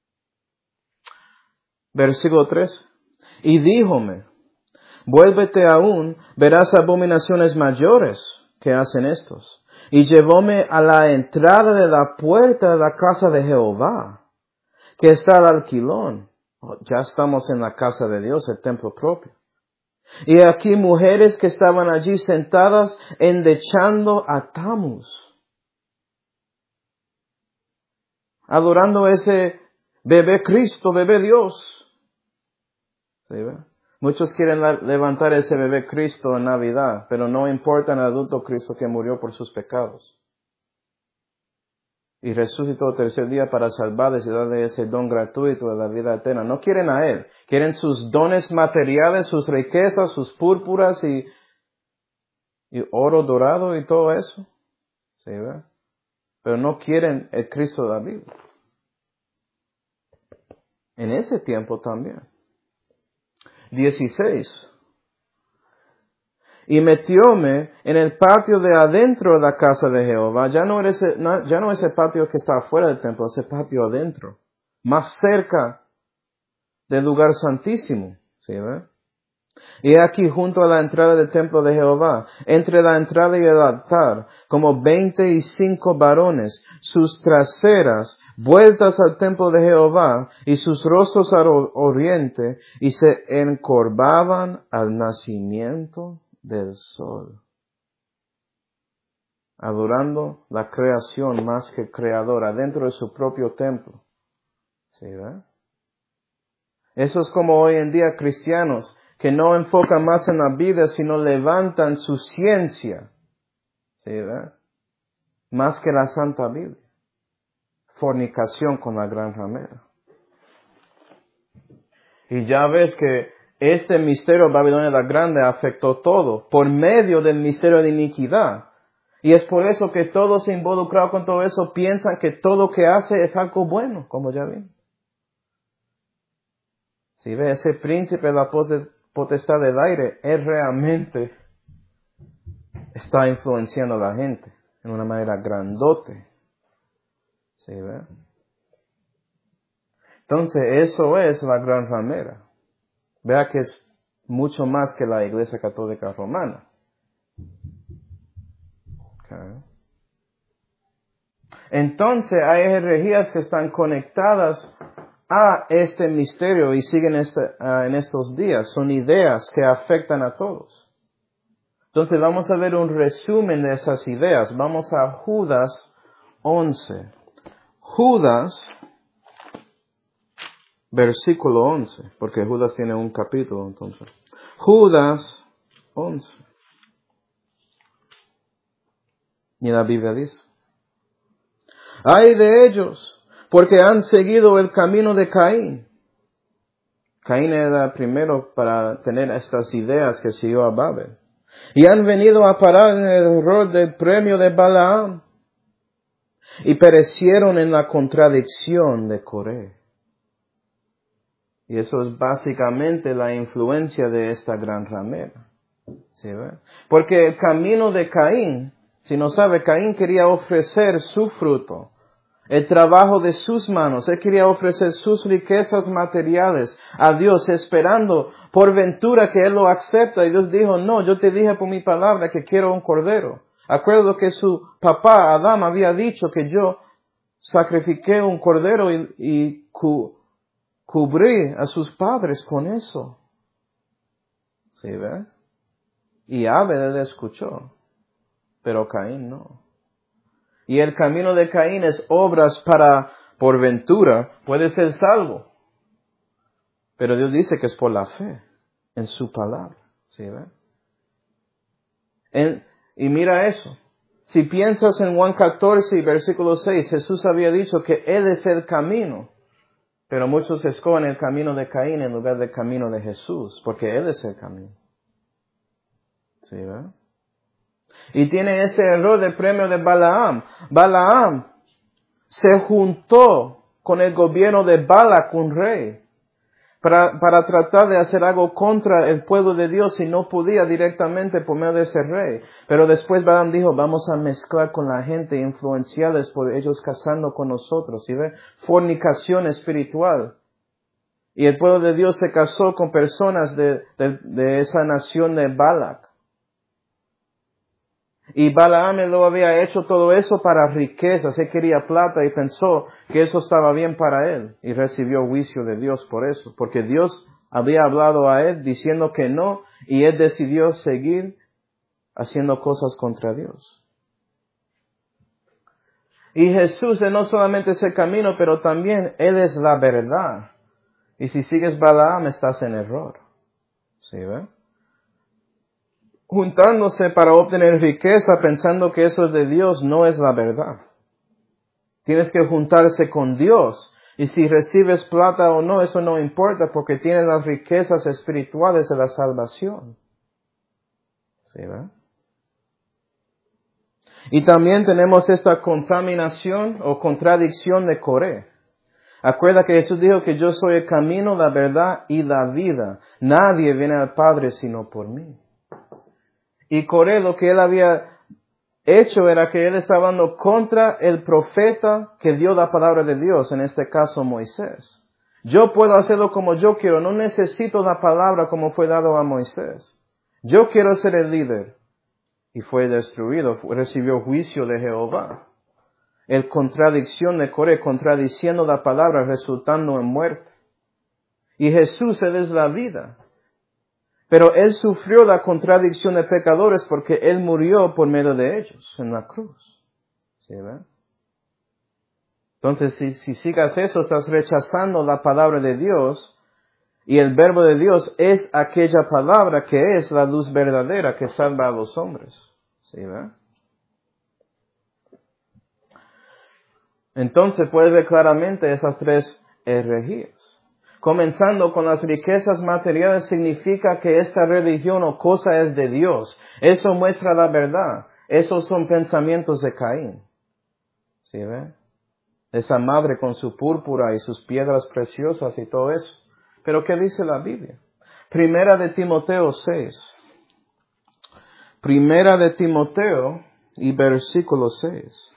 S1: Versículo 3. Y díjome, vuélvete aún, verás abominaciones mayores que hacen estos. Y llevóme a la entrada de la puerta de la casa de Jehová, que está al alquilón. Ya estamos en la casa de Dios, el templo propio. Y aquí mujeres que estaban allí sentadas endechando a Tamuz, adorando ese bebé Cristo, bebé Dios. ¿Sí ve? Muchos quieren levantar ese bebé Cristo en Navidad, pero no importa el adulto Cristo que murió por sus pecados. Y resucitó el tercer día para salvarles y darle ese don gratuito de la vida eterna. No quieren a Él, quieren sus dones materiales, sus riquezas, sus púrpuras y oro dorado y todo eso. ¿Sí ve? Pero no quieren el Cristo de la Biblia. En ese tiempo también. 16. Y metióme en el patio de adentro de la casa de Jehová. Ya no es el patio que está afuera del templo, es el patio adentro. Más cerca del lugar santísimo. ¿Sí ve? Y aquí junto a la entrada del templo de Jehová, entre la entrada y el altar, como 25 varones, sus traseras vueltas al templo de Jehová, y sus rostros al oriente, y se encorvaban al nacimiento del sol, adorando la creación más que creadora dentro de su propio templo. ¿Sí ve? Eso es como hoy en día cristianos que no enfocan más en la Biblia, sino levantan su ciencia. ¿Sí ve? Más que la Santa Biblia. Fornicación con la gran ramera. Y ya ves que este misterio de Babilonia la Grande afectó todo por medio del misterio de iniquidad. Y es por eso que todos involucrados con todo eso piensan que todo lo que hace es algo bueno, como ya vi. Si ve, ese príncipe de la potestad del aire, él realmente está influenciando a la gente en una manera grandote. ¿Sí ve? Entonces, eso es la gran ramera. Vea que es mucho más que la Iglesia Católica Romana. Okay. Entonces, hay herejías que están conectadas a este misterio y siguen en estos días. Son ideas que afectan a todos. Entonces vamos a ver un resumen de esas ideas. Vamos a Judas 11. Judas, versículo 11, porque Judas tiene un capítulo entonces. Judas 11. Y la Biblia dice: ¡ay de ellos! Porque han seguido el camino de Caín. Caín era primero para tener estas ideas que siguió a Babel. Y han venido a parar en el error del premio de Balaam. Y perecieron en la contradicción de Coré. Y eso es básicamente la influencia de esta gran ramera. ¿Sí ve? Porque el camino de Caín, si no sabe, Caín quería ofrecer su fruto, el trabajo de sus manos. Él quería ofrecer sus riquezas materiales a Dios, esperando por ventura que Él lo acepta. Y Dios dijo: no, yo te dije por mi palabra que quiero un cordero. Acuerdo que su papá Adán había dicho que yo sacrifiqué un cordero y cubrí a sus padres con eso. ¿Sí ve? Y Abel él escuchó, pero Caín no. Y el camino de Caín es obras para, por ventura, puede ser salvo. Pero Dios dice que es por la fe en su palabra. ¿Sí ve? Y mira eso. Si piensas en Juan 14 y versículo 6, Jesús había dicho que Él es el camino. Pero muchos escogen el camino de Caín en lugar del camino de Jesús, porque Él es el camino. ¿Sí ve? Y tiene ese error de premio de Balaam. Balaam se juntó con el gobierno de Balac, un rey, para tratar de hacer algo contra el pueblo de Dios y no podía directamente por medio de ese rey. Pero después Balaam dijo: vamos a mezclar con la gente, influenciados por ellos casando con nosotros. ¿Sí ve? Fornicación espiritual. Y el pueblo de Dios se casó con personas de esa nación de Balac. Y Balaam lo había hecho todo eso para riquezas. Él quería plata y pensó que eso estaba bien para él. Y recibió juicio de Dios por eso. Porque Dios había hablado a él diciendo que no. Y él decidió seguir haciendo cosas contra Dios. Y Jesús no solamente es el camino, pero también Él es la verdad. Y si sigues Balaam, estás en error. ¿Sí ve? Juntándose para obtener riqueza pensando que eso es de Dios no es la verdad. Tienes que juntarse con Dios. Y si recibes plata o no, eso no importa porque tienes las riquezas espirituales de la salvación. ¿Sí ve? Y también tenemos esta contaminación o contradicción de Coré. Acuerda que Jesús dijo que yo soy el camino, la verdad y la vida. Nadie viene al Padre sino por mí. Y Coré lo que él había hecho era que él estaba hablando contra el profeta que dio la palabra de Dios, en este caso Moisés. Yo puedo hacerlo como yo quiero, no necesito la palabra como fue dado a Moisés. Yo quiero ser el líder. Y fue destruido, recibió juicio de Jehová. El contradicción de Coré, contradiciendo la palabra, resultando en muerte. Y Jesús, Él es la vida. Pero Él sufrió la contradicción de pecadores porque Él murió por medio de ellos en la cruz. ¿Sí ve? Entonces, si sigas eso, estás rechazando la palabra de Dios. Y el verbo de Dios es aquella palabra que es la luz verdadera que salva a los hombres. ¿Sí ve? Entonces puedes ver claramente esas tres herejías. Comenzando con las riquezas materiales significa que esta religión o cosa es de Dios. Eso muestra la verdad. Esos son pensamientos de Caín. ¿Sí ve? Esa madre con su púrpura y sus piedras preciosas y todo eso. Pero ¿qué dice la Biblia? Primera de Timoteo 6. Primera de Timoteo y versículo 6.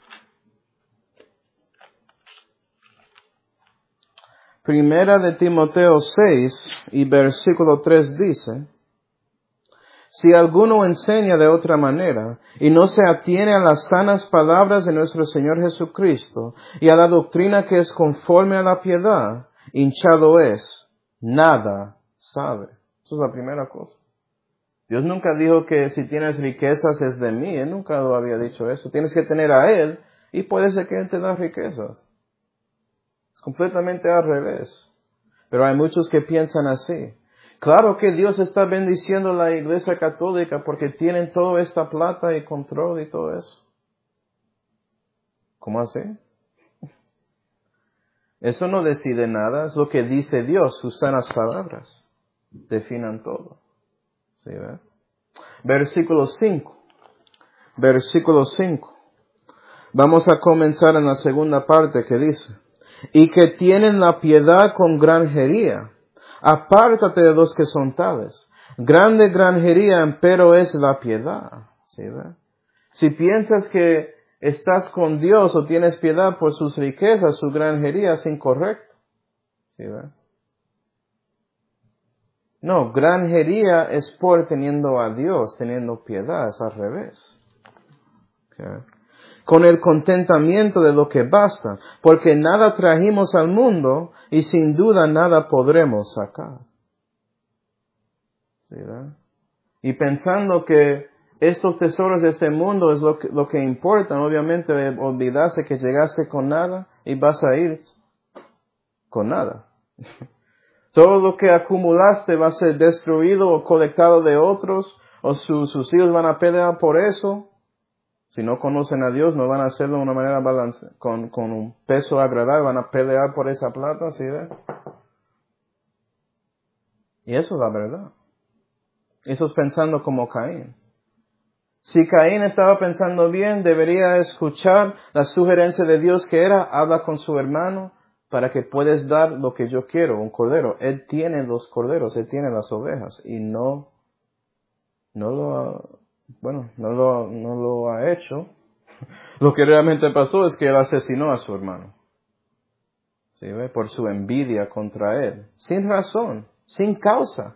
S1: Primera de Timoteo 6 y versículo 3 dice: si alguno enseña de otra manera y no se atiene a las sanas palabras de nuestro Señor Jesucristo y a la doctrina que es conforme a la piedad, hinchado es, nada sabe. Eso es la primera cosa. Dios nunca dijo que si tienes riquezas es de mí. Él nunca lo había dicho eso. Tienes que tener a Él y puede ser que Él te da riquezas. Es completamente al revés. Pero hay muchos que piensan así. Claro que Dios está bendiciendo la Iglesia Católica porque tienen toda esta plata y control y todo eso. ¿Cómo así? Eso no decide nada, es lo que dice Dios, sus sanas palabras. Definan todo. ¿Sí, ve? Versículo 5. Versículo 5. Vamos a comenzar en la segunda parte que dice, y que tienen la piedad con granjería. Apártate de los que son tales. Grande granjería, empero es la piedad. ¿Sí, ve? Si piensas que estás con Dios o tienes piedad por sus riquezas, su granjería es incorrecto. ¿Sí, ve? No, granjería es por teniendo a Dios, teniendo piedad, es al revés. Okay. Con el contentamiento de lo que basta, porque nada trajimos al mundo y sin duda nada podremos sacar. ¿Sí, verdad? Y pensando que estos tesoros de este mundo es lo que importa, obviamente olvidarse que llegaste con nada y vas a ir con nada. Todo lo que acumulaste va a ser destruido o colectado de otros, o sus hijos van a pelear por eso. Si no conocen a Dios, no van a hacerlo de una manera balanceada, con un peso agradable, van a pelear por esa plata, ¿sí ves? Y eso es la verdad. Eso es pensando como Caín. Si Caín estaba pensando bien, debería escuchar la sugerencia de Dios que era, habla con su hermano para que puedes dar lo que yo quiero, un cordero. Él tiene los corderos, él tiene las ovejas y no lo ha hecho. Lo que realmente pasó es que él asesinó a su hermano. ¿Sí ve? Por su envidia contra él. Sin razón, sin causa.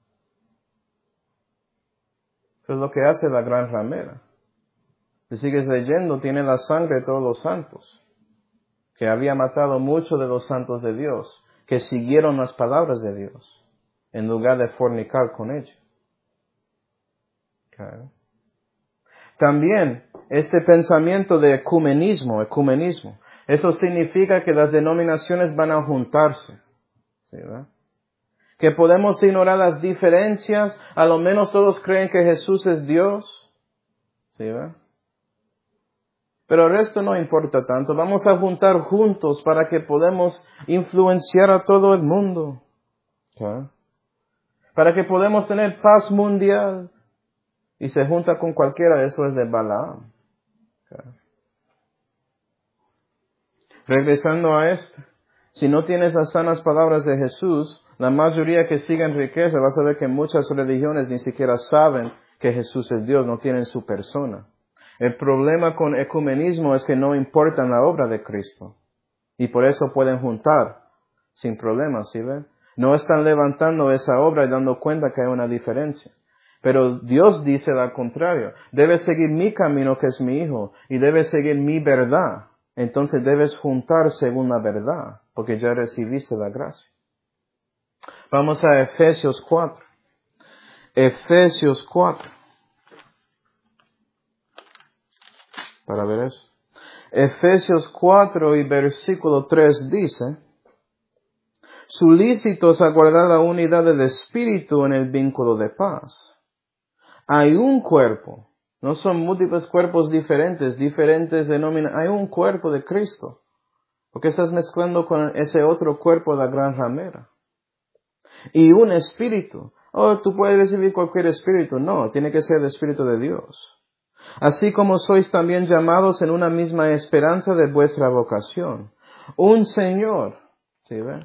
S1: Eso es lo que hace la gran ramera. Si sigues leyendo, tiene la sangre de todos los santos. Que había matado muchos de los santos de Dios. Que siguieron las palabras de Dios. En lugar de fornicar con ellos. Okay. También, este pensamiento de ecumenismo. Eso significa que las denominaciones van a juntarse. ¿Sí, verdad? Que podemos ignorar las diferencias, a lo menos todos creen que Jesús es Dios. ¿Sí, verdad? Pero el resto no importa tanto. Vamos a juntar juntos para que podamos influenciar a todo el mundo. ¿Sí? Para que podamos tener paz mundial. Y se junta con cualquiera, eso es de Balaam. ¿Sí? Regresando a esto, si no tienes las sanas palabras de Jesús, la mayoría que siguen riqueza, vas a ver que muchas religiones ni siquiera saben que Jesús es Dios, no tienen su persona. El problema con ecumenismo es que no importan la obra de Cristo. Y por eso pueden juntar sin problemas, ¿sí ven? No están levantando esa obra y dando cuenta que hay una diferencia. Pero Dios dice al contrario. Debes seguir mi camino, que es mi Hijo, y debes seguir mi verdad. Entonces debes juntar según la verdad, porque ya recibiste la gracia. Vamos a Efesios 4. Efesios 4. Para ver eso. Efesios 4 y versículo 3 dice, solícitos a guardar la unidad del Espíritu en el vínculo de paz. Hay un cuerpo, no son múltiples cuerpos diferentes denominaciones, hay un cuerpo de Cristo. Porque estás mezclando con ese otro cuerpo de la gran ramera. Y un espíritu. Oh, tú puedes recibir cualquier espíritu. No, tiene que ser el Espíritu de Dios. Así como sois también llamados en una misma esperanza de vuestra vocación. Un Señor. ¿Sí ven?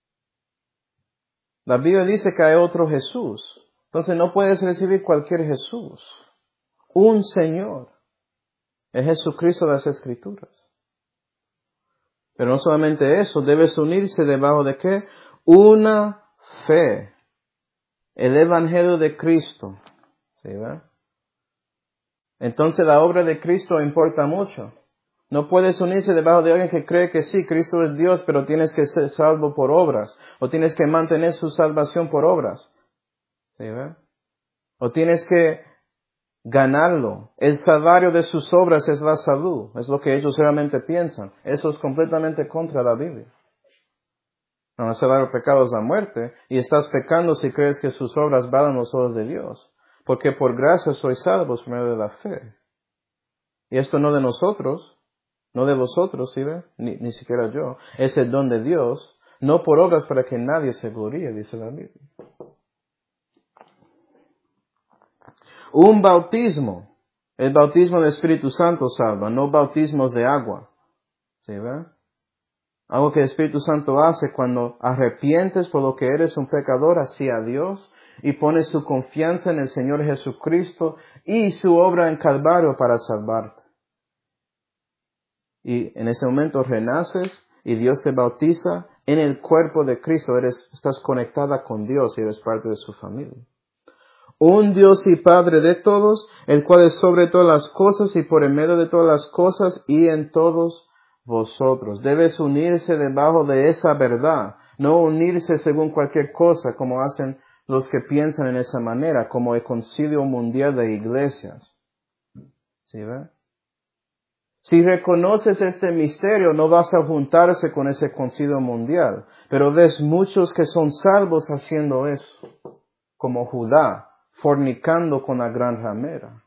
S1: La Biblia dice que hay otro Jesús. Entonces no puedes recibir cualquier Jesús. Un Señor. Es Jesucristo de las Escrituras. Pero no solamente eso, debes unirse debajo de ¿qué? Una fe. El Evangelio de Cristo. ¿Sí, verdad? Entonces la obra de Cristo importa mucho. No puedes unirse debajo de alguien que cree que sí, Cristo es Dios, pero tienes que ser salvo por obras. O tienes que mantener su salvación por obras. ¿Sí, ve? O tienes que ganarlo. El salario de sus obras es la salud. Es lo que ellos realmente piensan. Eso es completamente contra la Biblia. No, el salario del pecado es la muerte. Y estás pecando si crees que sus obras valen los ojos de Dios. Porque por gracia sois salvos por medio de la fe. Y esto no de nosotros. No de vosotros, ¿sí ve? Ni siquiera yo. Es el don de Dios, no por obras para que nadie se gloríe, dice la Biblia. Un bautismo. El bautismo del Espíritu Santo salva, no bautismos de agua. ¿Sí ve? Algo que el Espíritu Santo hace cuando arrepientes por lo que eres un pecador hacia Dios y pones tu confianza en el Señor Jesucristo y su obra en Calvario para salvarte. Y en ese momento renaces y Dios te bautiza en el cuerpo de Cristo. Estás conectada con Dios y eres parte de su familia. Un Dios y Padre de todos, el cual es sobre todas las cosas y por en medio de todas las cosas y en todos vosotros. Debes unirse debajo de esa verdad, no unirse según cualquier cosa como hacen los que piensan en esa manera, como el Concilio Mundial de Iglesias. ¿Sí ve? Si reconoces este misterio, no vas a juntarse con ese concilio mundial. Pero ves muchos que son salvos haciendo eso. Como Judá, fornicando con la gran ramera.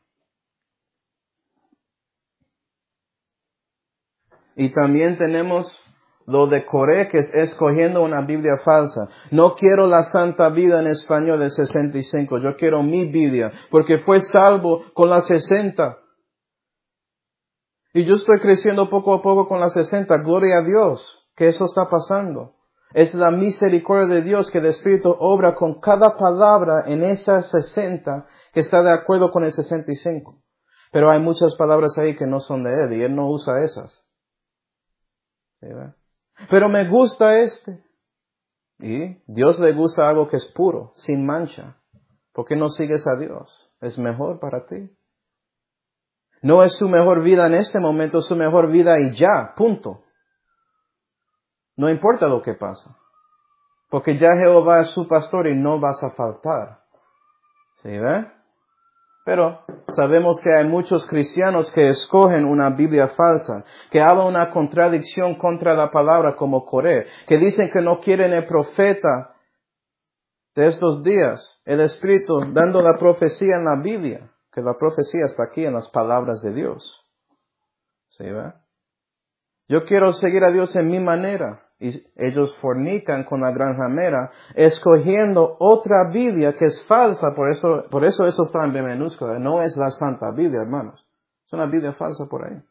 S1: Y también tenemos lo de Coré, que es escogiendo una Biblia falsa. No quiero la Santa Vida en español de 65. Yo quiero mi Biblia, porque fue salvo con la 60. Y yo estoy creciendo poco a poco con la 60. Gloria a Dios que eso está pasando. Es la misericordia de Dios que el Espíritu obra con cada palabra en esa 60 que está de acuerdo con el 65. Pero hay muchas palabras ahí que no son de Él y Él no usa esas. ¿Sí, ve? Pero me gusta este. Y Dios le gusta algo que es puro, sin mancha. ¿Por qué no sigues a Dios? Es mejor para ti. No es su mejor vida en este momento, es su mejor vida y ya, punto. No importa lo que pasa. Porque ya Jehová es su pastor y no vas a faltar. ¿Sí ve? Pero sabemos que hay muchos cristianos que escogen una Biblia falsa, que hablan una contradicción contra la palabra como Coré, que dicen que no quieren el profeta de estos días, el Espíritu dando la profecía en la Biblia, que la profecía está aquí en las palabras de Dios. ¿Sí ve? Yo quiero seguir a Dios en mi manera. Y ellos fornican con la gran ramera, escogiendo otra Biblia que es falsa. Por eso eso está en B minúscula. No es la Santa Biblia, hermanos. Es una Biblia falsa por ahí.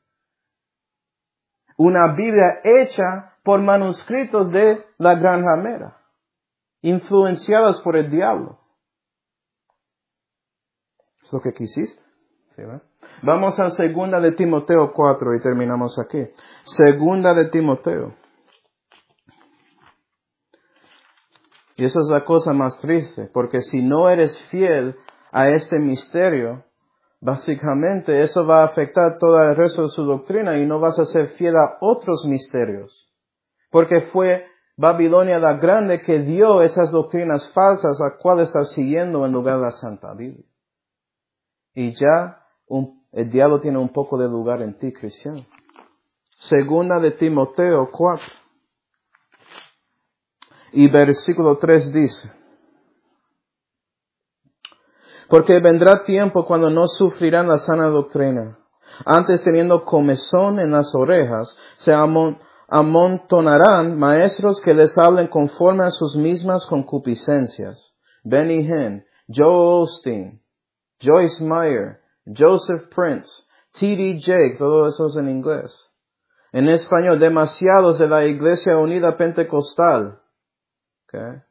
S1: Una Biblia hecha por manuscritos de la gran ramera, influenciadas por el diablo. ¿Es lo que quisiste? ¿Sí, ¿verdad? Vamos a 2 de Timoteo 4 y terminamos aquí. 2 de Timoteo. Y esa es la cosa más triste, porque si no eres fiel a este misterio, básicamente eso va a afectar todo el resto de su doctrina y no vas a ser fiel a otros misterios. Porque fue Babilonia la Grande que dio esas doctrinas falsas a cual estás siguiendo en lugar de la Santa Biblia. Y ya el diablo tiene un poco de lugar en ti, cristiano. 2 de Timoteo 4. Y versículo 3 dice: porque vendrá tiempo cuando no sufrirán la sana doctrina. Antes, teniendo comezón en las orejas, se amontonarán maestros que les hablen conforme a sus mismas concupiscencias. Benny Hinn, Joel Osteen, Joyce Meyer, Joseph Prince, T.D. Jakes, todo eso es en inglés. En español, demasiados de la Iglesia Unida Pentecostal. Okay.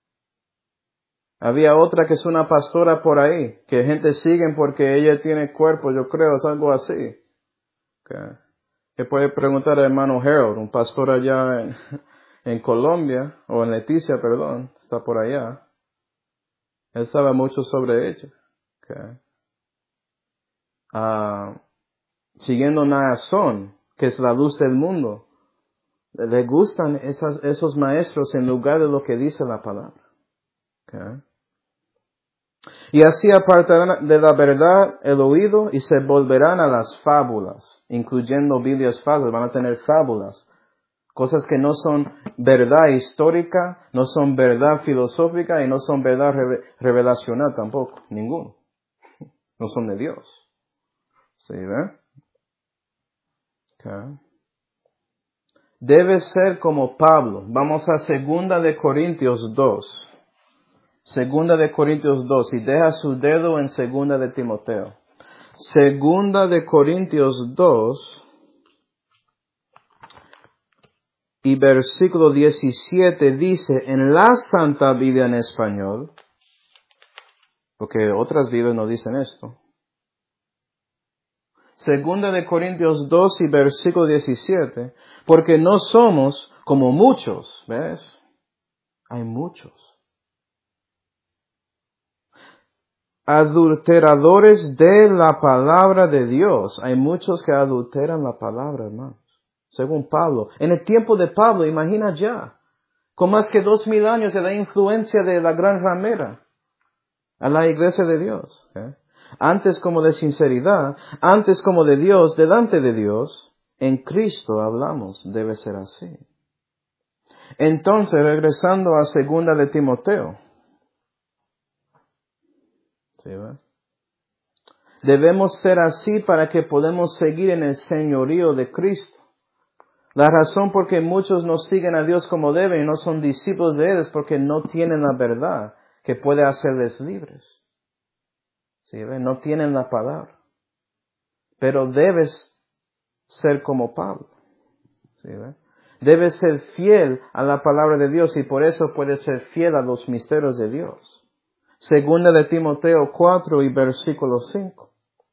S1: Había otra que es una pastora por ahí, que gente sigue porque ella tiene cuerpo, yo creo, es algo así. Okay. Que puede preguntar al hermano Harold, un pastor allá en Colombia, o en Leticia, perdón, está por allá. Él sabe mucho sobre ella. Okay. Siguiendo Naasón, que es la luz del mundo. Le gustan esos maestros en lugar de lo que dice la palabra. Okay. Y así apartarán de la verdad el oído y se volverán a las fábulas, incluyendo Biblias falsas. Van a tener fábulas. Cosas que no son verdad histórica, no son verdad filosófica y no son verdad revelacional tampoco. Ninguno. No son de Dios. ¿Sí, ve? Okay. Debe ser como Pablo. Vamos a 2 de Corintios 2. 2 de Corintios 2. Y deja su dedo en 2 de Timoteo. 2 de Corintios 2. Y versículo 17 dice, en la Santa Biblia en español, porque otras Biblias no dicen esto. 2 de Corintios 2 y versículo 17, porque no somos como muchos, ¿ves? Hay muchos. Adulteradores de la palabra de Dios. Hay muchos que adulteran la palabra, hermanos. Según Pablo. En el tiempo de Pablo, imagina ya, con más que 2000 años de la influencia de la gran ramera a la iglesia de Dios. ¿Eh? Antes como de sinceridad, antes como de Dios, delante de Dios, en Cristo hablamos, debe ser así. Entonces, regresando a 2 de Timoteo. ¿Sí, ve? Debemos ser así para que podamos seguir en el señorío de Cristo. La razón por que muchos no siguen a Dios como deben y no son discípulos de Él es porque no tienen la verdad que puede hacerles libres. ¿Sí, ve? No tienen la palabra. Pero debes ser como Pablo. ¿Sí, ve? Debes ser fiel a la palabra de Dios y por eso puedes ser fiel a los misterios de Dios. 2 de Timoteo 4 y versículo 5.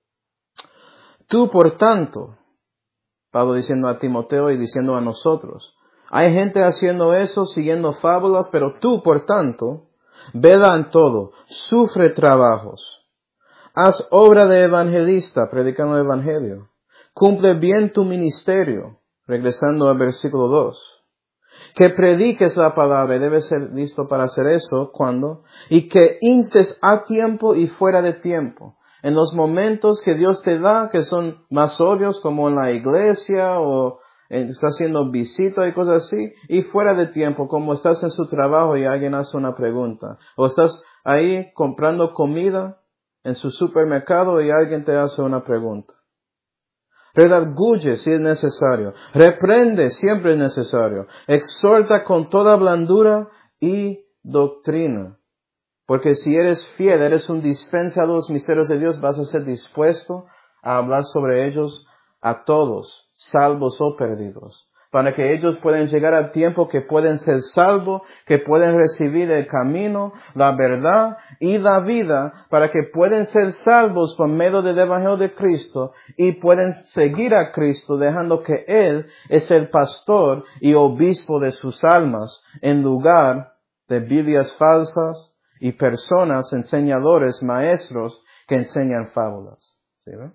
S1: Tú, por tanto, Pablo diciendo a Timoteo y diciendo a nosotros, hay gente haciendo eso, siguiendo fábulas, pero tú, por tanto, vela en todo, sufre trabajos, haz obra de evangelista, predicando el evangelio, cumple bien tu ministerio, regresando al versículo 2. Que prediques la palabra, y debes ser listo para hacer eso, ¿cuándo? Y que instes a tiempo y fuera de tiempo. En los momentos que Dios te da, que son más obvios, como en la iglesia, o estás haciendo visita y cosas así, y fuera de tiempo, como estás en su trabajo y alguien hace una pregunta. O estás ahí comprando comida en su supermercado y alguien te hace una pregunta. Redarguye si es necesario. Reprende siempre es necesario. Exhorta con toda blandura y doctrina. Porque si eres fiel, eres un dispensador de los misterios de Dios, vas a ser dispuesto a hablar sobre ellos a todos, salvos o perdidos. Para que ellos puedan llegar al tiempo que pueden ser salvos, que pueden recibir el camino, la verdad y la vida, para que pueden ser salvos por medio del Evangelio de Cristo y pueden seguir a Cristo dejando que Él es el pastor y obispo de sus almas en lugar de Biblias falsas y personas, enseñadores, maestros que enseñan fábulas. ¿Sí, ve?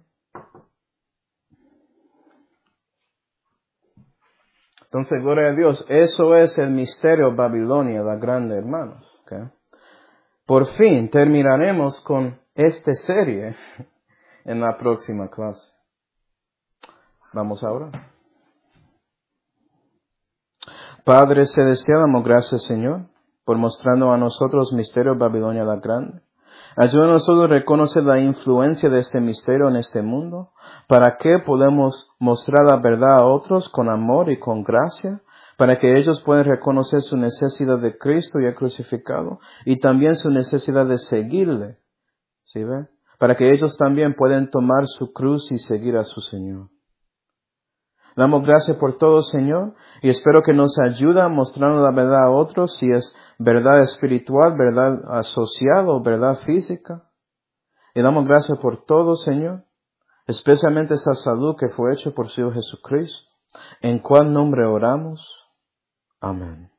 S1: Entonces, gloria a Dios, eso es el misterio Babilonia, la grande, hermanos. ¿Okay? Por fin terminaremos con esta serie en la próxima clase. Vamos ahora. Padre celestial, damos gracias, Señor, por mostrando a nosotros misterio Babilonia la grande. Ayuda a nosotros a reconocer la influencia de este misterio en este mundo, para que podamos mostrar la verdad a otros con amor y con gracia, para que ellos puedan reconocer su necesidad de Cristo ya crucificado, y también su necesidad de seguirle, ¿sí ve? Para que ellos también puedan tomar su cruz y seguir a su Señor. Damos gracias por todo, Señor, y espero que nos ayude a mostrar la verdad a otros, si es verdad espiritual, verdad social o verdad física. Y damos gracias por todo, Señor, especialmente esa salud que fue hecha por su Hijo Jesucristo, en cual nombre oramos. Amén.